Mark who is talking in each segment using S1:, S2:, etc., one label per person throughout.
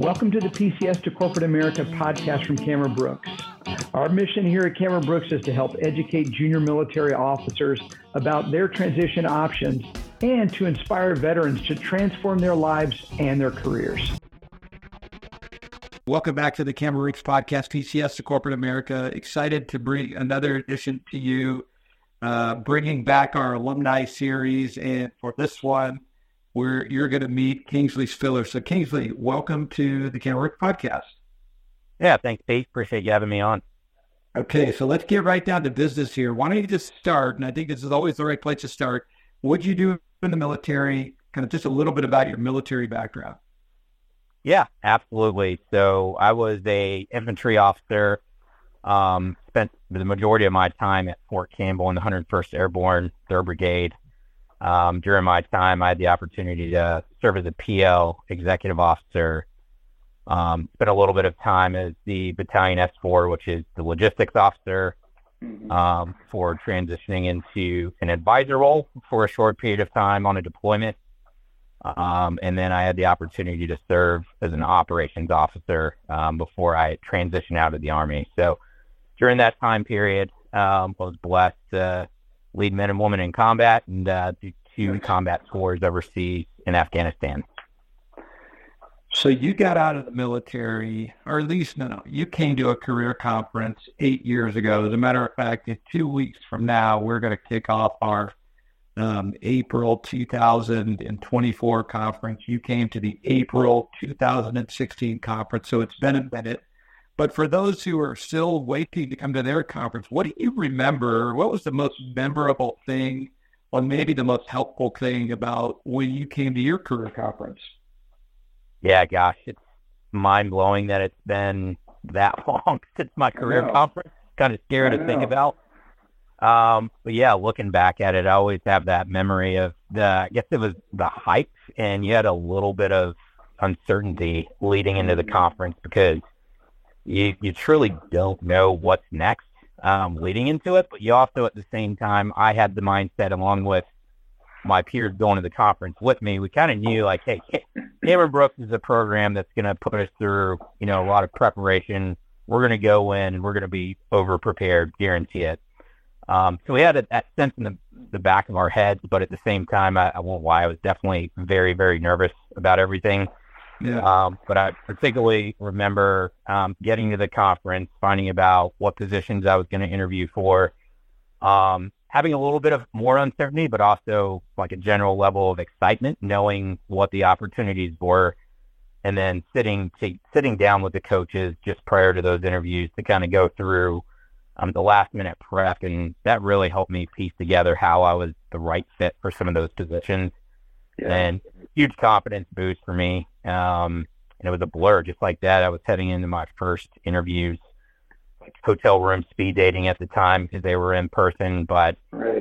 S1: Welcome to the PCS to Corporate America podcast from Cameron Brooks. Our mission here at Cameron Brooks is to help educate junior military officers about their transition options and to inspire veterans to transform their lives and their careers.
S2: Welcome back to the Cameron Brooks podcast, PCS to Corporate America. Excited to bring another edition to you, bringing back our alumni series. And for this one, you're going to meet Kingsley Spiller. So Kingsley, welcome to the Cameron Brooks podcast.
S3: Yeah, thanks, Pete. Appreciate you having me on.
S2: Okay, so let's get right down to business here. Why don't you just start, and I think this is always the right place to start. What'd you do in the military? Kind of just a little bit about your military background.
S3: Yeah, absolutely. So I was a infantry officer, spent the majority of my time at Fort Campbell in the 101st Airborne 3rd Brigade. During my time, I had the opportunity to serve as a PL executive officer, spent a little bit of time as the Battalion S4, which is the logistics officer, for transitioning into an advisor role for a short period of time on a deployment. And then I had the opportunity to serve as an operations officer before I transitioned out of the Army. So during that time period, I was blessed to lead men and women in combat and do 2 combat tours overseas in Afghanistan.
S2: So you got out of the military, or at least, you came to a career conference 8 years ago. As a matter of fact, in 2 weeks from now, we're going to kick off our April 2024 conference. You came to the April 2016 conference, so it's been a minute. But for those who are still waiting to come to their conference, what do you remember? What was the most memorable thing, or maybe the most helpful thing about when you came to your career conference?
S3: Yeah, gosh, it's mind-blowing that it's been that long since my career conference. Kind of scary to think about. But yeah, looking back at it, I always have that memory of I guess it was the hype, and you had a little bit of uncertainty leading into the conference because you truly don't know what's next leading into it. But you also, at the same time, I had the mindset, along with my peers going to the conference with me, we kind of knew, like, hey, Cameron Brooks is a program that's going to put us through, a lot of preparation. We're going to go in and we're going to be over-prepared, guarantee it. So we had that sense in the back of our heads, but at the same time, I won't lie, I was definitely very, very nervous about everything. Yeah. But I particularly remember getting to the conference, finding about what positions I was going to interview for, having a little bit of more uncertainty, but also like a general level of excitement, knowing what the opportunities were, and then sitting down with the coaches just prior to those interviews to kind of go through the last minute prep, and that really helped me piece together how I was the right fit for some of those positions. Yeah. And huge confidence boost for me. And it was a blur just like that. I was heading into my first interviews, like hotel room speed dating at the time because they were in person. But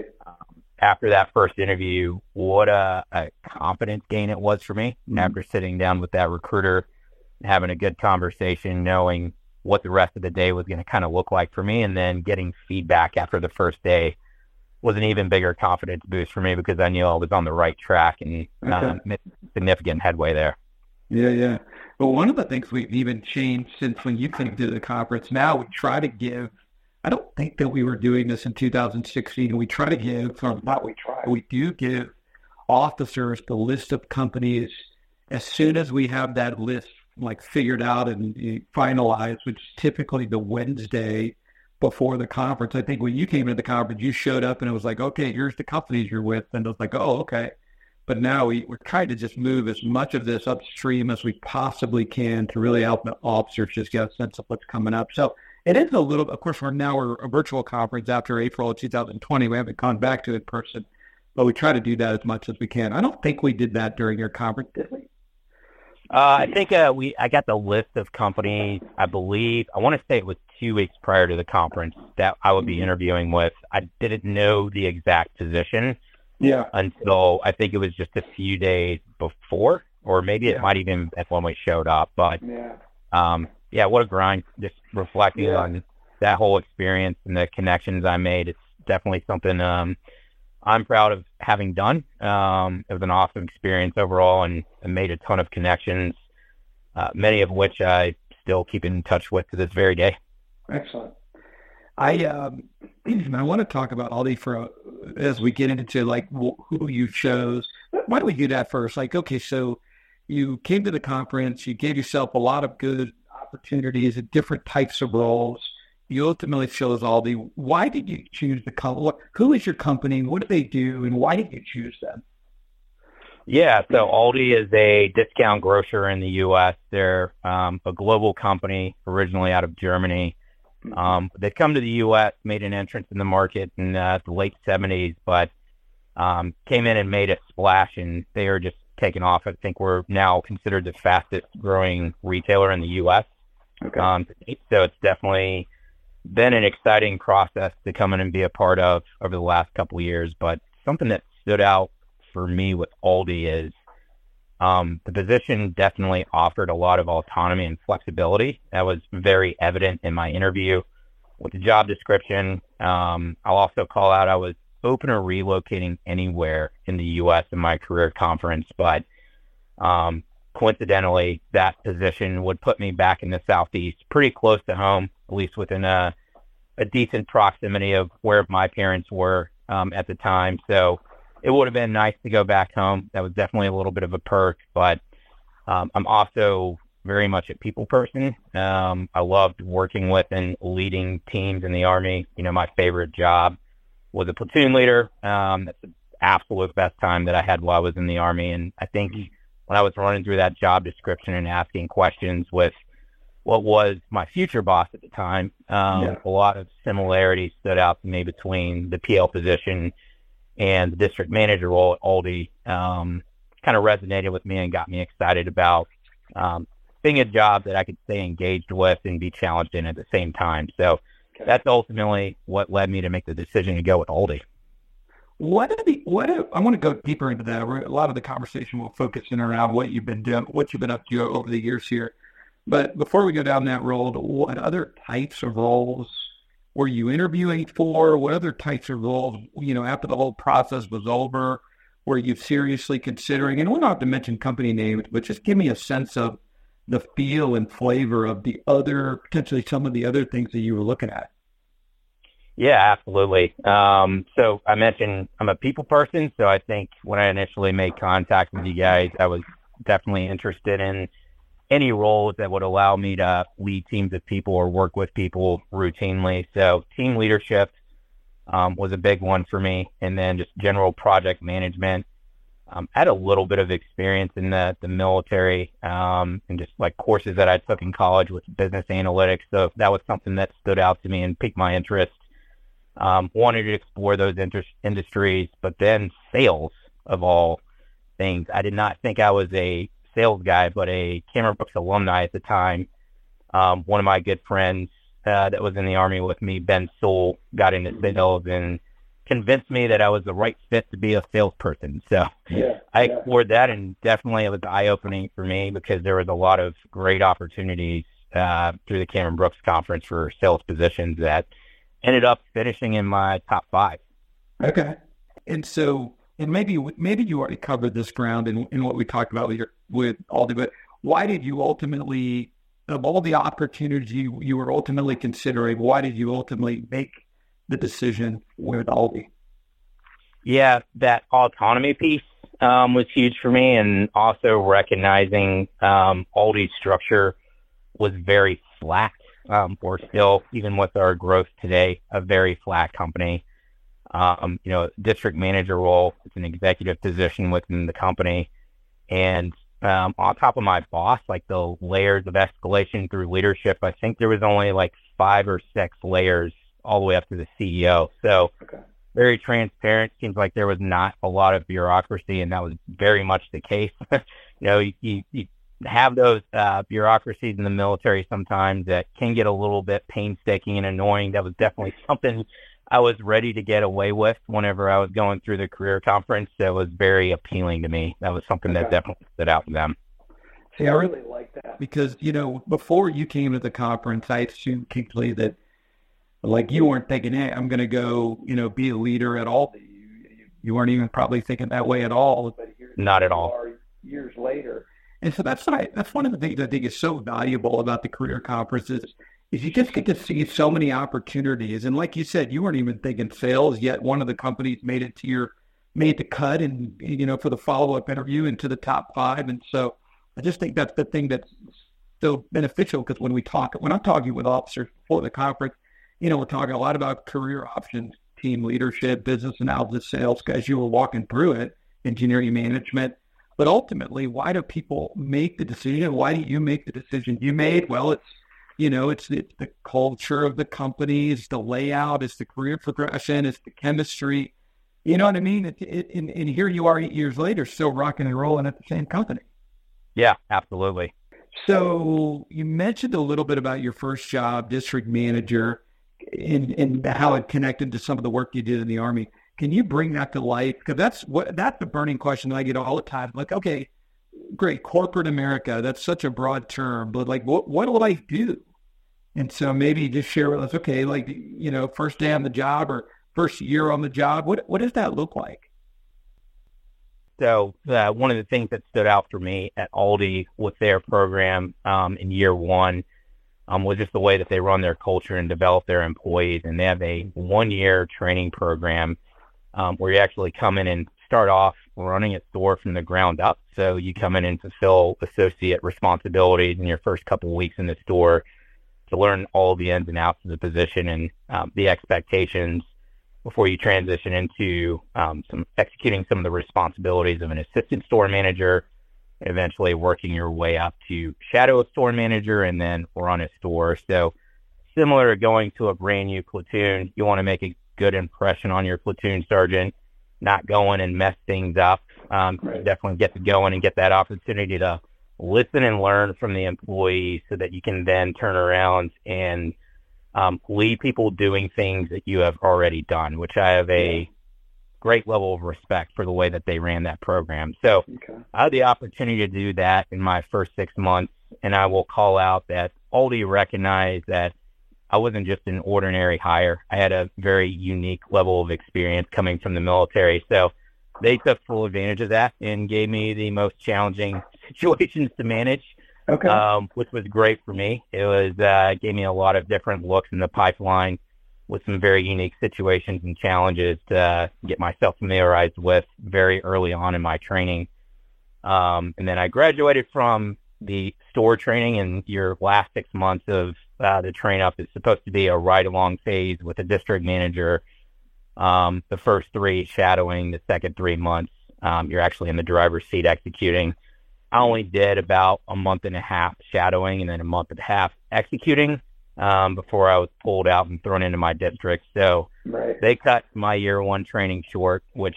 S3: after that first interview, what a confidence gain it was for me. After sitting down with that recruiter, having a good conversation, knowing what the rest of the day was going to kind of look like for me, and then getting feedback after the first day was an even bigger confidence boost for me because I knew I was on the right track and made significant headway there.
S2: Yeah. But one of the things we've even changed since when you came to the conference, now we try to give, I don't think that we were doing this in 2016, we try to give, or not we try, we do give officers the list of companies as soon as we have that list like figured out and finalized, which is typically the Wednesday before the conference. I think when you came to the conference, you showed up and it was like, okay, here's the companies you're with. And it was like, oh, okay. But now we're trying to just move as much of this upstream as we possibly can to really help the officers just get a sense of what's coming up. So it is a little, of course, we're a virtual conference after April of 2020. We haven't gone back to it in person, but we try to do that as much as we can. I don't think we did that during your conference, did we?
S3: I think I got the list of companies, I want to say it was 2 weeks prior to the conference that I would be interviewing with. I didn't know the exact position until I think it was just a few days before, or maybe it might even have when we showed up. But what a grind, just reflecting on that whole experience and the connections I made. It's definitely something I'm proud of having done. It was an awesome experience overall, and made a ton of connections. many of which I still keep in touch with to this very day.
S2: Excellent. I want to talk about Aldi as we get into like who you chose. Why don't we do that first? Like, okay, so you came to the conference, you gave yourself a lot of good opportunities at different types of roles. You ultimately chose Aldi. Why did you choose the company? Who is your company? What do they do? And why did you choose them?
S3: Yeah, so Aldi is a discount grocer in the U.S. They're a global company originally out of Germany. They've come to the U.S., made an entrance in the market in the late 70s, but came in and made a splash, and they are just taking off. I think we're now considered the fastest growing retailer in the U.S.
S2: Okay.
S3: So it's definitely been an exciting process to come in and be a part of over the last couple of years. But something that stood out for me with Aldi is the position definitely offered a lot of autonomy and flexibility. That was very evident in my interview with the job description. I'll also call out I was open to relocating anywhere in the U.S. in my career conference, but coincidentally, that position would put me back in the Southeast, pretty close to home, at least within a decent proximity of where my parents were at the time. So it would have been nice to go back home. That was definitely a little bit of a perk, but I'm also very much a people person. I loved working with and leading teams in the Army. You know, my favorite job was a platoon leader. That's the absolute best time that I had while I was in the Army. And I think when I was running through that job description and asking questions with what was my future boss at the time, a lot of similarities stood out to me between the PL position and the district manager role at Aldi. Kind of resonated with me and got me excited about being a job that I could stay engaged with and be challenged in at the same time. So that's ultimately what led me to make the decision to go with Aldi.
S2: I want to go deeper into that. A lot of the conversation will focus in around what you've been doing, what you've been up to over the years here. But before we go down that road, what other types of roles were you interviewing for? What other types of roles, after the whole process was over, were you seriously considering? And we don't have to mention company names, but just give me a sense of the feel and flavor of potentially some of the other things that you were looking at.
S3: Yeah, absolutely. So I mentioned I'm a people person. So I think when I initially made contact with you guys, I was definitely interested in any roles that would allow me to lead teams of people or work with people routinely. So team leadership was a big one for me. And then just general project management. I had a little bit of experience in the military and just like courses that I took in college with business analytics. So that was something that stood out to me and piqued my interest. Wanted to explore those industries, but then sales of all things. I did not think I was a sales guy, but a Cameron Brooks alumni at the time. One of my good friends that was in the Army with me, Ben Sewell, got into sales and convinced me that I was the right fit to be a salesperson. So I explored that, and definitely it was eye-opening for me because there was a lot of great opportunities through the Cameron Brooks conference for sales positions that ended up finishing in my top 5.
S2: Okay. And so, maybe you already covered this ground in what we talked about with Aldi, but why did you ultimately, of all the opportunities you were ultimately considering, why did you ultimately make the decision with Aldi?
S3: Yeah, that autonomy piece was huge for me, and also recognizing Aldi's structure was very flat. We're still, even with our growth today, a very flat company. District manager role is an executive position within the company. And on top of my boss, like the layers of escalation through leadership, I think there was only like 5 or 6 layers all the way up to the CEO. So very transparent. Seems like there was not a lot of bureaucracy, and that was very much the case. You have those bureaucracies in the military sometimes that can get a little bit painstaking and annoying. That was definitely something I was ready to get away with whenever I was going through the career conference. That was very appealing to me. That was something that definitely stood out to them.
S2: See, I really like that because, before you came to the conference, I assumed completely that, like, you weren't thinking, hey, I'm going to go, be a leader at all. You weren't even probably thinking that way at all.
S3: Not at all.
S2: Years later. And so that's one of the things I think is so valuable about the career conferences is you just get to see so many opportunities. And like you said, you weren't even thinking sales yet. One of the companies made the cut and, for the follow-up interview into the top 5. And so I just think that's the thing that's so beneficial, because when I'm talking with officers before the conference, we're talking a lot about career options, team leadership, business analysis, sales, as you were walking through it, engineering management. But ultimately, why do people make the decision? Why do you make the decision you made? Well, it's the culture of the company, it's the layout, it's the career progression, it's the chemistry. You know what I mean? And here you are 8 years later, still rocking and rolling at the same company.
S3: Yeah, absolutely.
S2: So you mentioned a little bit about your first job, district manager, and how it connected to some of the work you did in the Army. Can you bring that to life? Because that's the burning question that I get all the time. Like, okay, great, corporate America, that's such a broad term, but like, what will I do? And so maybe just share with us, okay, like, first day on the job or first year on the job, what does that look like?
S3: So one of the things that stood out for me at Aldi with their program in year one was just the way that they run their culture and develop their employees. And they have a 1-year training program where you actually come in and start off running a store from the ground up. So you come in and fulfill associate responsibilities in your first couple of weeks in the store to learn all the ins and outs of the position and the expectations before you transition into executing some of the responsibilities of an assistant store manager, eventually working your way up to shadow a store manager and then run a store. So similar to going to a brand new platoon, you want to make a good impression on your platoon sergeant, not go in and mess things up.
S2: Right.
S3: You definitely get to go in and get that opportunity to listen and learn from the employee so that you can then turn around and lead people doing things that you have already done, which I have a great level of respect for the way that they ran that program. So I had the opportunity to do that in my first 6 months, and I will call out that Aldi recognized that I wasn't just an ordinary hire. I had a very unique level of experience coming from the military. So they took full advantage of that and gave me the most challenging situations to manage, which was great for me. It was gave me a lot of different looks in the pipeline with some very unique situations and challenges to get myself familiarized with very early on in my training. And then I graduated from the store training, and your last 6 months of the train up is supposed to be a ride-along phase with a district manager. The first 3 shadowing, the second 3 months, you're actually in the driver's seat executing. I only did about a month and a half shadowing and then a month and a half executing before I was pulled out and thrown into my district. So They cut my year 1 training short, which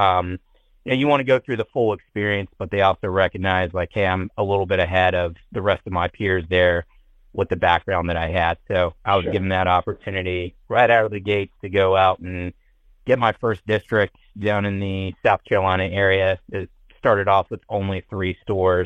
S3: you want to go through the full experience, but they also recognize, like, hey, I'm a little bit ahead of the rest of my peers there with the background that I had. So I was given that opportunity right out of the gates to go out and get my first district down in the South Carolina area. It started off with only 3 stores,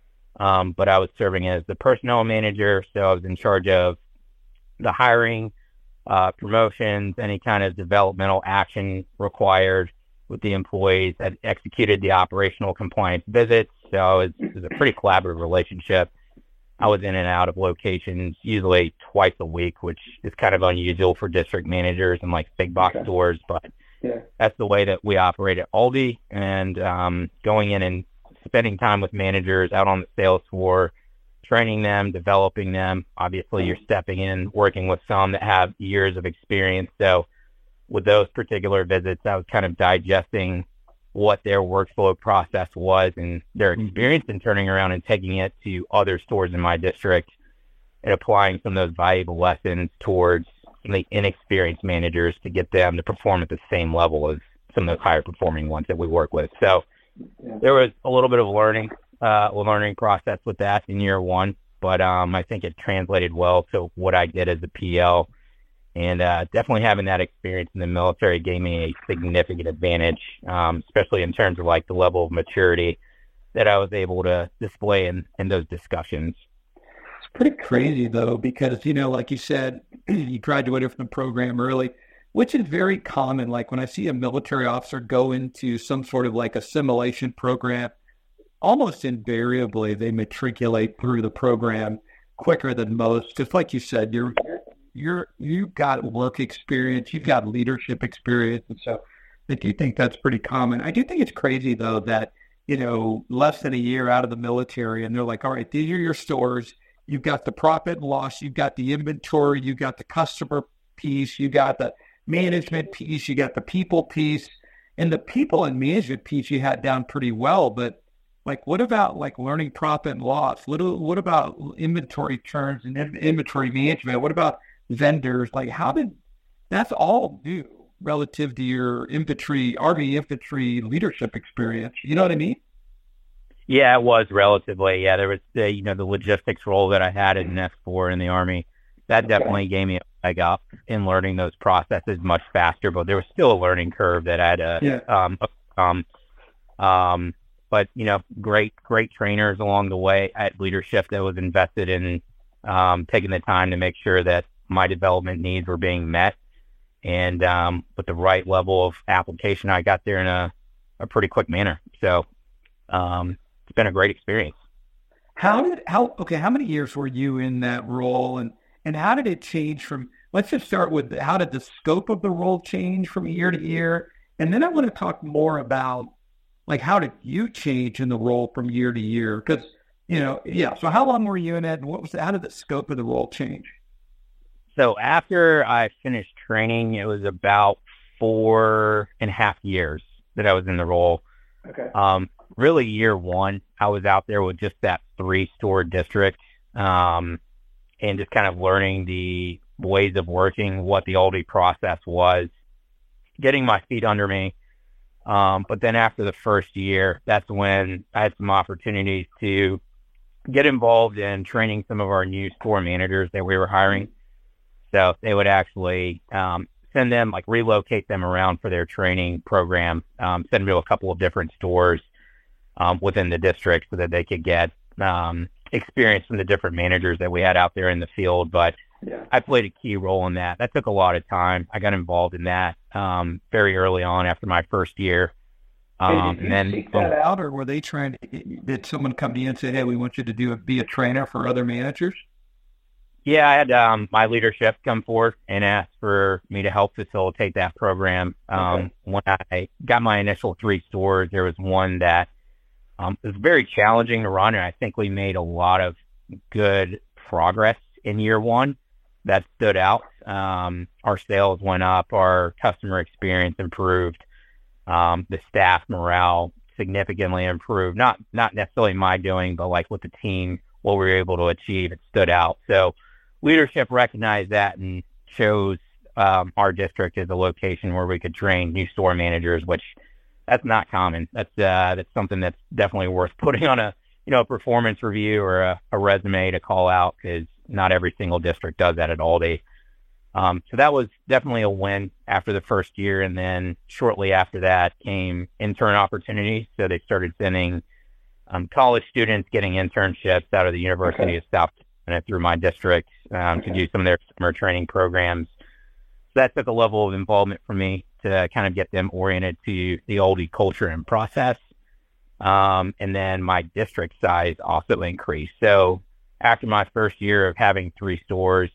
S3: but I was serving as the personnel manager, so I was in charge of the hiring, promotions, any kind of developmental action required with the employees. I executed the operational compliance visits, so it was a pretty collaborative relationship. I was in and out of locations usually twice a week, which is kind of unusual for district managers and like big box stores, but that's the way that we operate at Aldi. And going in and spending time with managers out on the sales floor, training them, developing them. Obviously, you're stepping in, working with some that have years of experience. So with those particular visits, I was kind of digesting what their workflow process was and their experience in turning around and taking it to other stores in my district and applying some of those valuable lessons towards the inexperienced managers to get them to perform at the same level as some of those higher performing ones that we work with. So there was a little bit of learning process with that in year 1, but I think it translated well to what I did as a PL. And definitely having that experience in the military gave me a significant advantage, especially in terms of like the level of maturity that I was able to display in those discussions.
S2: It's pretty crazy, though, because, like you said, you graduated from the program early, which is very common. Like when I see a military officer go into some sort of like assimilation program, almost invariably they matriculate through the program quicker than most. Just like you said, you've got work experience, you've got leadership experience, and so I do think that's pretty common. I do think it's crazy though that, less than a year out of the military and they're like, all right, these are your stores. You've got the profit and loss, you've got the inventory, you've got the customer piece, you got the management piece, you got the people piece, and the people and management piece you had down pretty well. But like, what about like learning profit and loss? What about inventory turns and inventory management? What about vendors? Like, that's all new relative to your Army infantry leadership experience. You know what I mean?
S3: Yeah, it was relatively. Yeah, there was the logistics role that I had in S4 in the Army. That definitely gave me a leg up in learning those processes much faster, but there was still a learning curve that I had to overcome. But great trainers along the way. I had leadership that was invested in taking the time to make sure that my development needs were being met. And with the right level of application, I got there in a pretty quick manner. So it's been a great experience.
S2: How many years were you in that role, and how did it change from? Let's just start with how did the scope of the role change from year to year, and then I want to talk more about like how did you change in the role from year to year? Because So how long were you in it, and how did the scope of the role change?
S3: So after I finished training, it was about 4.5 years that I was in the role.
S2: Okay.
S3: Really, year one, I was out there with just that 3-store district, and just kind of learning the ways of working, what the Aldi process was, getting my feet under me. But then after the first year, that's when I had some opportunities to get involved in training some of our new store managers that we were hiring. So they would actually send them, like relocate them around for their training program, send them to a couple of different stores within the district so that they could get experience from the different managers that we had out there in the field. But I played a key role in that. That took a lot of time. I got involved in that very early on after my first year.
S2: Did you seek that out, or were they did someone come to you and say, hey, we want you to be a trainer for other managers?
S3: Yeah, I had my leadership come forward and ask for me to help facilitate that program. When I got my initial 3 stores, there was one that was very challenging to run, and I think we made a lot of good progress in year one that stood out. Our sales went up, our customer experience improved, the staff morale significantly improved. Not necessarily my doing, but like with the team, what we were able to achieve, it stood out. So leadership recognized that and chose our district as a location where we could train new store managers, which that's not common. That's something that's definitely worth putting on a performance review or a resume to call out, because not every single district does that at Aldi. So that was definitely a win after the first year, and then shortly after that came intern opportunities. So they started sending college students getting internships out of the University of South Carolina through my district to do some of their summer training programs. So that took a level of involvement from me to kind of get them oriented to the Aldi culture and process. And then my district size also increased. So after my first year of having 3 stores,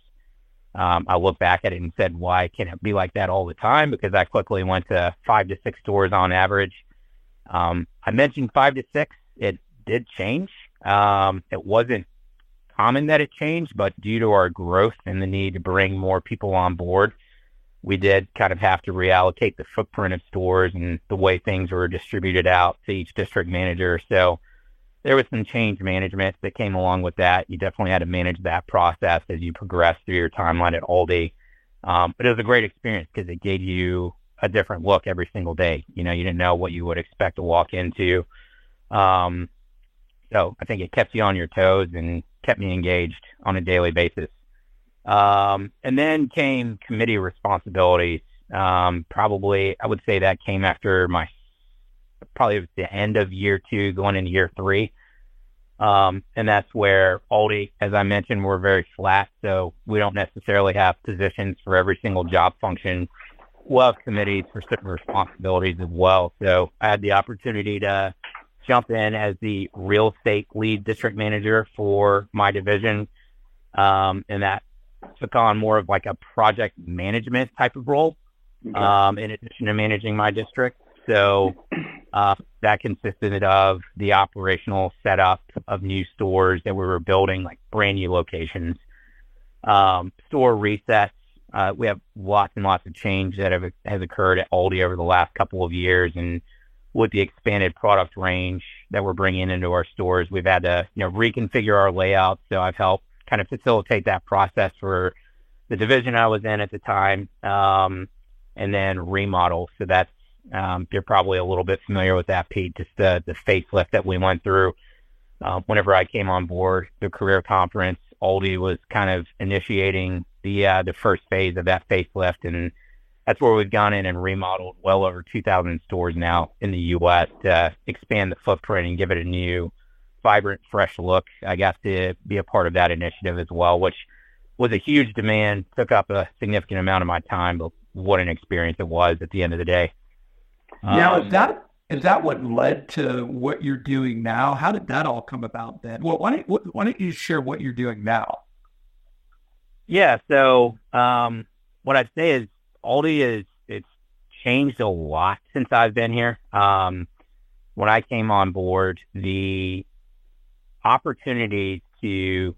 S3: I looked back at it and said, why can't it be like that all the time? Because I quickly went to 5 to 6 stores on average. I mentioned 5 to 6. It did change. It wasn't common that it changed, but due to our growth and the need to bring more people on board, we did kind of have to reallocate the footprint of stores and the way things were distributed out to each district manager. So there was some change management that came along with that. You definitely had to manage that process as you progress through your timeline at Aldi. But it was a great experience because it gave you a different look every single day. You didn't know what you would expect to walk into. So I think it kept you on your toes and kept me engaged on a daily basis. And then came committee responsibilities. Probably, I would say that came after probably the end of year 2, going into year 3. And that's where Aldi, as I mentioned, we're very flat, so we don't necessarily have positions for every single job function. We'll have committees for certain responsibilities as well. So I had the opportunity to jump in as the real estate lead district manager for my division. And that took on more of like a project management type of role, in addition to managing my district. So that consisted of the operational setup of new stores that we were building, like brand new locations, store resets. We have lots and lots of change that has occurred at Aldi over the last couple of years, and with the expanded product range that we're bringing into our stores, we've had to reconfigure our layout. So I've helped kind of facilitate that process for the division I was in at the time, and then remodel. So that's you're probably a little bit familiar with that, Pete, just the facelift that we went through. Whenever I came on board the career conference, Aldi was kind of initiating the first phase of that facelift, and that's where we've gone in and remodeled well over 2,000 stores now in the U.S. to expand the footprint and give it a new, vibrant, fresh look. I got to be a part of that initiative as well, which was a huge demand, took up a significant amount of my time, but what an experience it was at the end of the day.
S2: Now, is that what led to what you're doing now? How did that all come about then? Well, why don't you share what you're doing now?
S3: Yeah, so what I'd say is Aldi it's changed a lot since I've been here. When I came on board, the opportunity to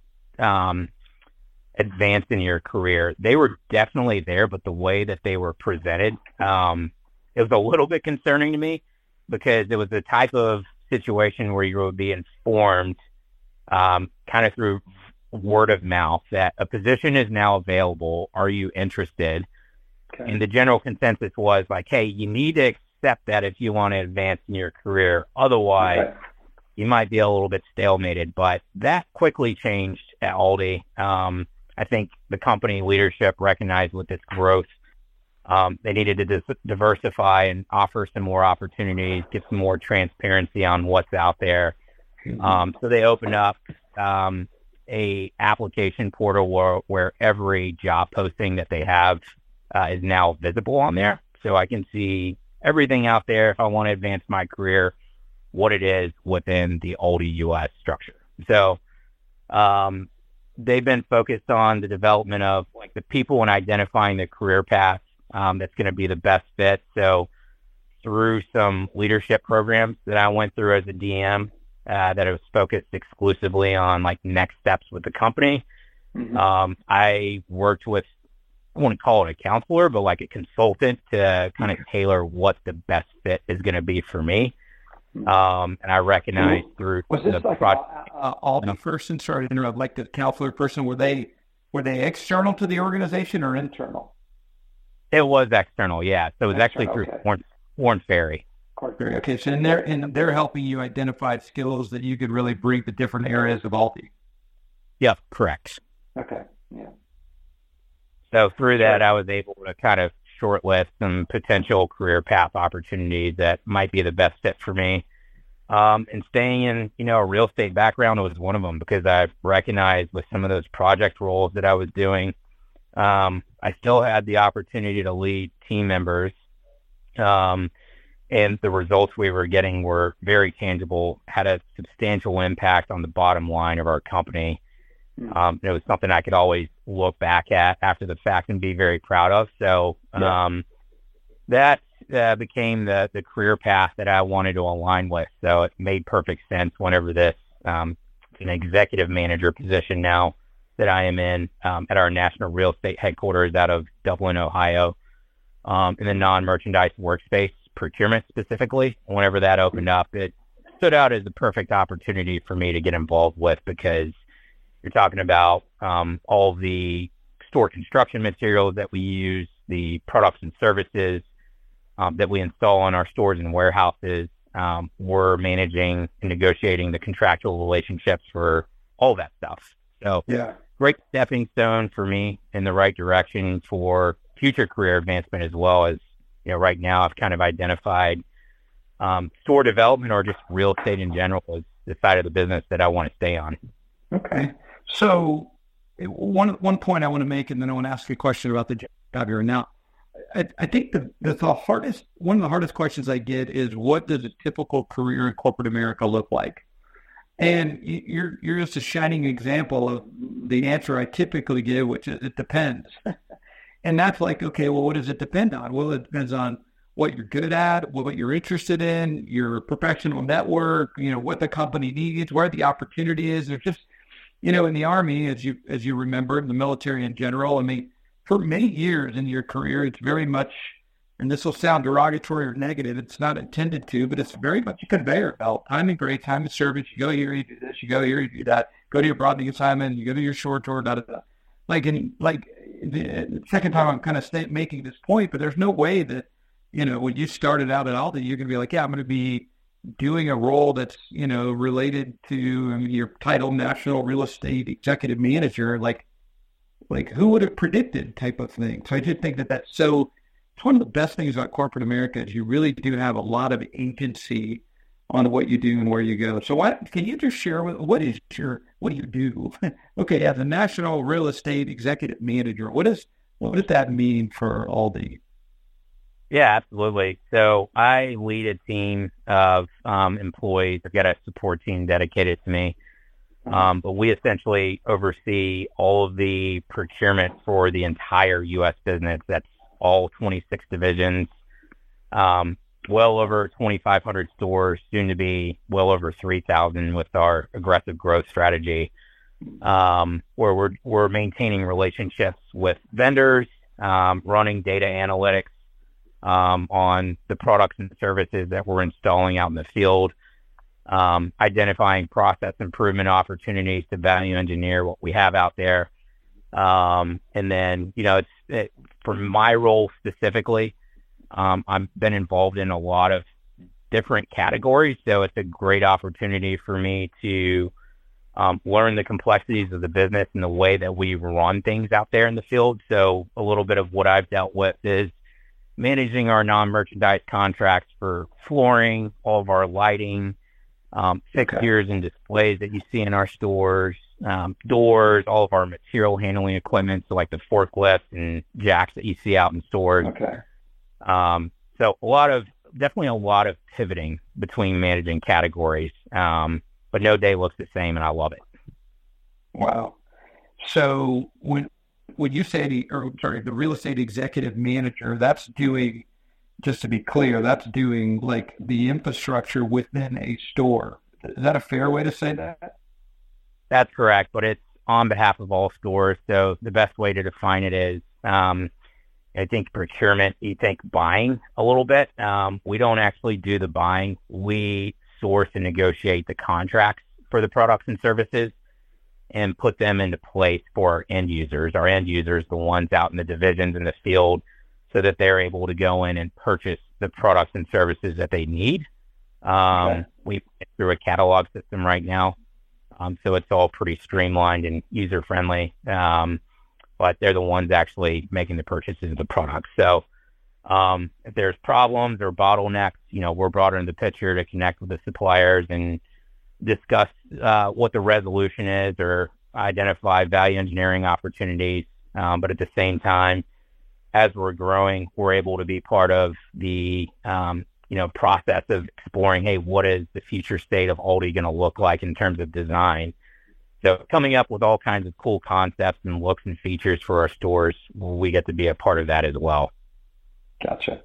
S3: advance in your career, they were definitely there, but the way that they were presented, it was a little bit concerning to me, because it was the type of situation where you would be informed kind of through word of mouth that a position is now available. Are you interested? Okay. And the general consensus was like, hey, you need to accept that if you want to advance in your career. Otherwise, you might be a little bit stalemated. But that quickly changed at Aldi. I think the company leadership recognized with this growth, they needed to diversify and offer some more opportunities, get some more transparency on what's out there. So they opened up a application portal where every job posting that they have is now visible on there. So I can see everything out there if I want to advance my career, what it is within the Aldi US structure. So they've been focused on the development of like the people and identifying the career path that's going to be the best fit. So through some leadership programs that I went through as a DM, that it was focused exclusively on like next steps with the company. I worked with, I wouldn't call it a counselor, but like a consultant to kind of tailor what the best fit is going to be for me. And I recognized through
S2: the project. All the person, sorry to interrupt, like the counselor person, were they external to the organization or internal?
S3: It was external, yeah. So it was actually through Korn Ferry.
S2: Okay, so they're helping you identify skills that you could really bring to different areas of Aldi.
S3: Yeah, correct.
S2: Okay, yeah.
S3: So through that, I was able to kind of shortlist some potential career path opportunities that might be the best fit for me. And staying in, a real estate background was one of them, because I recognized with some of those project roles that I was doing, I still had the opportunity to lead team members. And the results we were getting were very tangible, had a substantial impact on the bottom line of our company. It was something I could always look back at after the fact and be very proud of. So that became the career path that I wanted to align with. So it made perfect sense whenever this an executive manager position now that I am in at our national real estate headquarters out of Dublin, Ohio, in the non-merchandise workspace procurement specifically. Whenever that opened up, it stood out as the perfect opportunity for me to get involved with, because you're talking about all the store construction materials that we use, the products and services that we install in our stores and warehouses. We're managing and negotiating the contractual relationships for all that stuff. So great stepping stone for me in the right direction for future career advancement, as well as, right now I've kind of identified store development or just real estate in general as the side of the business that I want to stay on.
S2: Okay. So one point I want to make, and then I want to ask you a question about the job here now. I think one of the hardest questions I get is, what does a typical career in corporate America look like? And you're just a shining example of the answer I typically give, which is it depends. And that's like, okay, well, what does it depend on? Well, it depends on what you're good at, what you're interested in, your professional network, what the company needs, where the opportunity is. There's just, in the Army, as you remember, in the military in general, I mean, for many years in your career, it's very much, and this will sound derogatory or negative, it's not intended to, but it's very much a conveyor belt. Time and grade, time of service. You go here, you do this. You go here, you do that. Go to your broadening assignment. You go to your short tour. Da da da. The second time, I'm kind of making this point, but there's no way that when you started out at Aldi, you're going to be like, yeah, I'm going to be doing a role that's related to your title, National Real Estate Executive Manager. Like who would have predicted type of thing? So I just think that's so. It's one of the best things about corporate America is you really do have a lot of agency on what you do and where you go. So can you just share what do you do? Okay, as a National Real Estate Executive Manager, what does that mean for Aldi?
S3: Yeah, absolutely. So I lead a team of employees. I've got a support team dedicated to me. But we essentially oversee all of the procurement for the entire U.S. business. That's all 26 divisions, well over 2,500 stores, soon to be well over 3,000 with our aggressive growth strategy, where we're maintaining relationships with vendors, running data analytics on the products and services that we're installing out in the field, identifying process improvement opportunities to value engineer what we have out there. And then, for my role specifically, I've been involved in a lot of different categories. So it's a great opportunity for me to learn the complexities of the business and the way that we run things out there in the field. So a little bit of what I've dealt with is managing our non-merchandise contracts for flooring, all of our lighting, fixtures and displays that you see in our stores, doors, all of our material handling equipment, so like the forklifts and jacks that you see out in stores.
S2: Okay.
S3: So definitely a lot of pivoting between managing categories, but no day looks the same, and I love it.
S2: Wow. So when you say the real estate executive manager, that's doing, just to be clear, that's doing like the infrastructure within a store. Is that a fair way to say that?
S3: That's correct, but it's on behalf of all stores. So the best way to define it is, I think procurement, you think buying a little bit. We don't actually do the buying. We source and negotiate the contracts for the products and services and put them into place for our end users. Our end users, the ones out in the divisions in the field, so that they're able to go in and purchase the products and services that they need. Okay. We went through a catalog system right now. So it's all pretty streamlined and user-friendly. But they're the ones actually making the purchases of the products. So if there's problems or bottlenecks, we're brought into the picture to connect with the suppliers and discuss what the resolution is or identify value engineering opportunities. But at the same time, as we're growing, we're able to be part of the process of exploring, hey, what is the future state of Aldi going to look like in terms of design? So coming up with all kinds of cool concepts and looks and features for our stores, we get to be a part of that as well.
S2: Gotcha.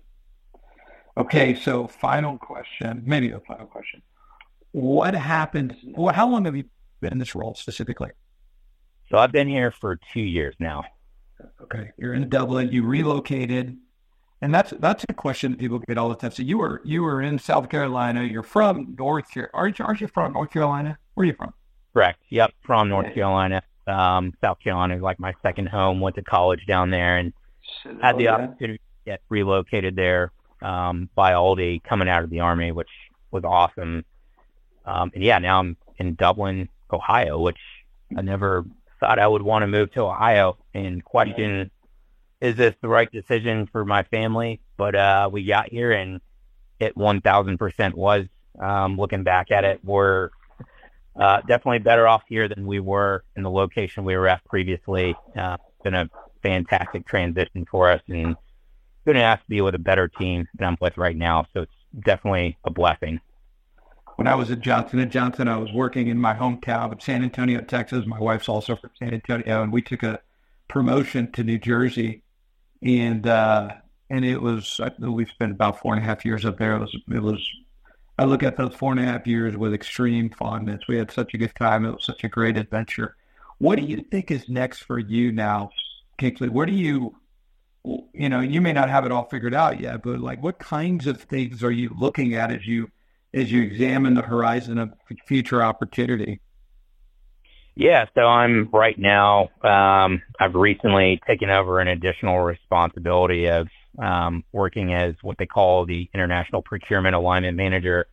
S2: Okay, so final question, maybe a final question. What happened? How long have you been in this role specifically?
S3: So I've been here for 2 years now.
S2: Okay, you're in Dublin. You relocated, and that's a question that people get all the time. So you were in South Carolina. You're from North Carolina. Aren't you from North Carolina? Where are you from?
S3: Correct. Yep, from North Carolina. South Carolina is like my second home. Went to college down there and had the opportunity to get relocated there by Aldi coming out of the Army, which was awesome. Now I'm in Dublin, Ohio, which I never thought I would want to move to Ohio and question, is this the right decision for my family? But we got here and it 1,000% was. Looking back at it, we're definitely better off here than we were in the location we were at previously. It's been a fantastic transition for us, and couldn't ask to be with a better team than I'm with right now. So it's definitely a blessing.
S2: When I was at Johnson & Johnson, I was working in my hometown of San Antonio, Texas. My wife's also from San Antonio, and we took a promotion to New Jersey, and it was, we spent about 4.5 years up there. I look at those 4.5 years with extreme fondness. We had such a good time. It was such a great adventure. What do you think is next for you now, Kingsley? Where do you may not have it all figured out yet, but like, what kinds of things are you looking at as you examine the horizon of future opportunity?
S3: Yeah, so I'm right now, I've recently taken over an additional responsibility of working as what they call the International Procurement Alignment Manager.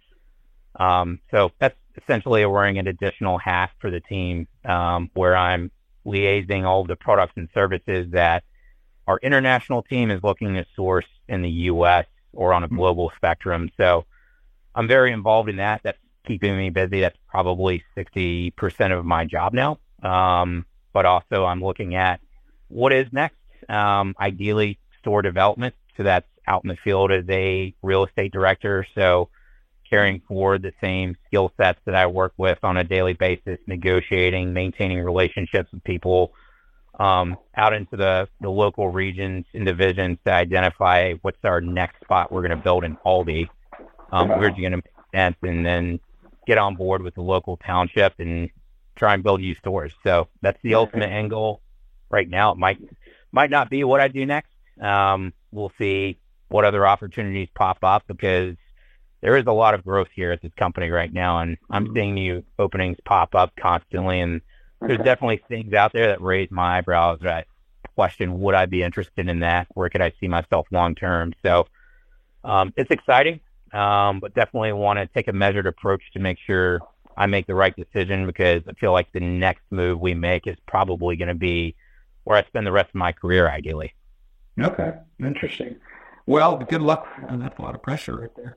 S3: So that's essentially wearing an additional hat for the team, where I'm liaising all of the products and services that our international team is looking to source in the U.S. or on a global spectrum. So I'm very involved in that. That's keeping me busy. That's probably 60% of my job now. But also I'm looking at what is next. Ideally, store development. So that's out in the field as a real estate director. So carrying forward the same skill sets that I work with on a daily basis, negotiating, maintaining relationships with people, out into the local regions and divisions to identify what's our next spot we're going to build in Aldi. Where's it going to make sense, and then get on board with the local township and try and build new stores. So that's the ultimate end goal right now. It might not be what I do next. We'll see what other opportunities pop up, because there is a lot of growth here at this company right now, and I'm seeing new openings pop up constantly, and there's definitely things out there that raise my eyebrows. That I question, would I be interested in that? Where could I see myself long term? So it's exciting, but definitely want to take a measured approach to make sure I make the right decision, because I feel like the next move we make is probably going to be where I spend the rest of my career, ideally.
S2: Okay, interesting. Well, good luck. And that's a lot of pressure right there.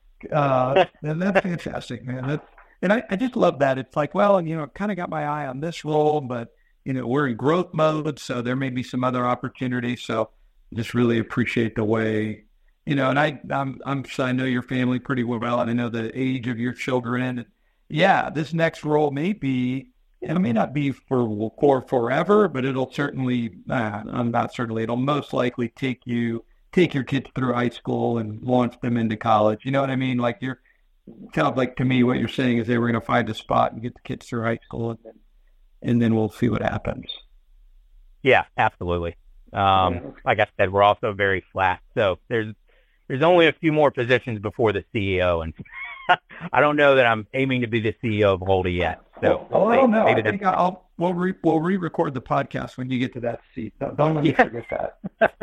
S2: And that's fantastic, man. And I just love that. It's like, well, kind of got my eye on this role, but, we're in growth mode, so there may be some other opportunities. So just really appreciate the way, and I know your family pretty well, and I know the age of your children. And yeah, this next role may not be for forever, but it'll certainly, it'll most likely take your kids through high school and launch them into college. You know what I mean? Like, sounds like to me what you're saying is they were going to find a spot and get the kids through high school, and then we'll see what happens.
S3: Yeah, absolutely. Like I said, we're also very flat. So there's only a few more positions before the CEO, and I don't know that I'm aiming to be the CEO of Aldi yet. So
S2: I don't know. I think we'll re-record the podcast when you get to that seat. Don't let me forget that.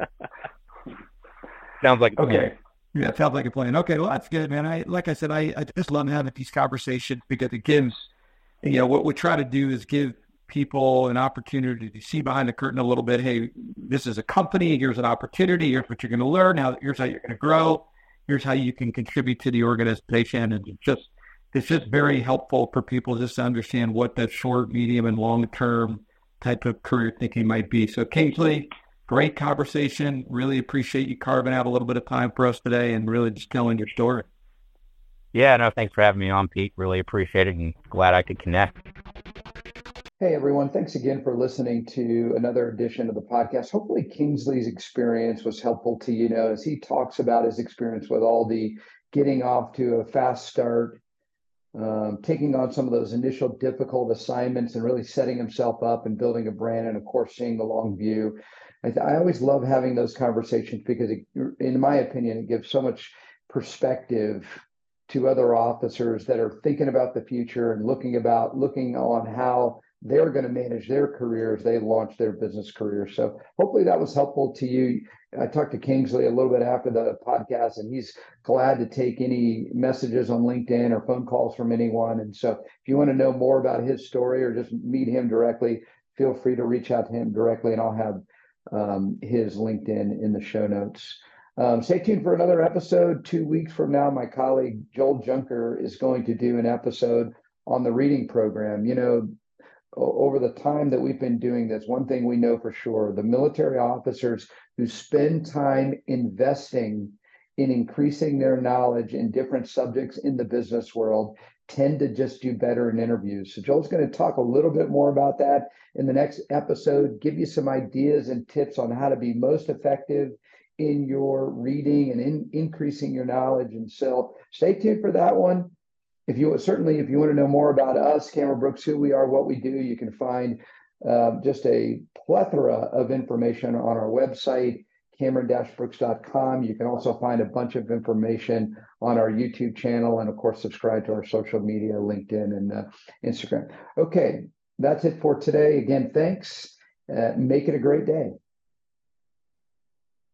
S3: Sounds like
S2: okay. Yeah, it sounds like a plan. Okay, well, that's good, man. Like I said, I just love having these conversations, because it gives, what we try to do is give people an opportunity to see behind the curtain a little bit. Hey, this is a company. Here's an opportunity. Here's what you're going to learn. Here's how you're going to grow. Here's how you can contribute to the organization. And it's just very helpful for people just to understand what that short, medium, and long-term type of career thinking might be. So, Kingsley, great conversation. Really appreciate you carving out a little bit of time for us today and really just telling your story.
S3: Yeah, no, thanks for having me on, Pete. Really appreciate it, and glad I could connect.
S1: Hey, everyone. Thanks again for listening to another edition of the podcast. Hopefully Kingsley's experience was helpful to you, as he talks about his experience with Aldi, getting off to a fast start, taking on some of those initial difficult assignments and really setting himself up and building a brand, and, of course, seeing the long view. I always love having those conversations, because, in my opinion, it gives so much perspective to other officers that are thinking about the future and looking on how they're going to manage their careers. They launch their business career. So hopefully that was helpful to you. I talked to Kingsley a little bit after the podcast, and he's glad to take any messages on LinkedIn or phone calls from anyone. And so if you want to know more about his story or just meet him directly, feel free to reach out to him directly, and I'll have his LinkedIn in the show notes. Stay tuned for another episode 2 weeks from now. My colleague Joel Junker is going to do an episode on the reading program.
S4: over the time that we've been doing this, one thing we know for sure, the military officers who spend time investing in increasing their knowledge in different subjects in the business world tend to just do better in interviews. So Joel's going to talk a little bit more about that in the next episode, give you some ideas and tips on how to be most effective in your reading and in increasing your knowledge. And so stay tuned for that one. If you want to know more about us, Cameron Brooks, who we are, what we do, you can find just a plethora of information on our website, Cameron-Brooks.com. You can also find a bunch of information on our YouTube channel, and of course, subscribe to our social media, LinkedIn and Instagram. Okay, that's it for today. Again, thanks. Make it a great day.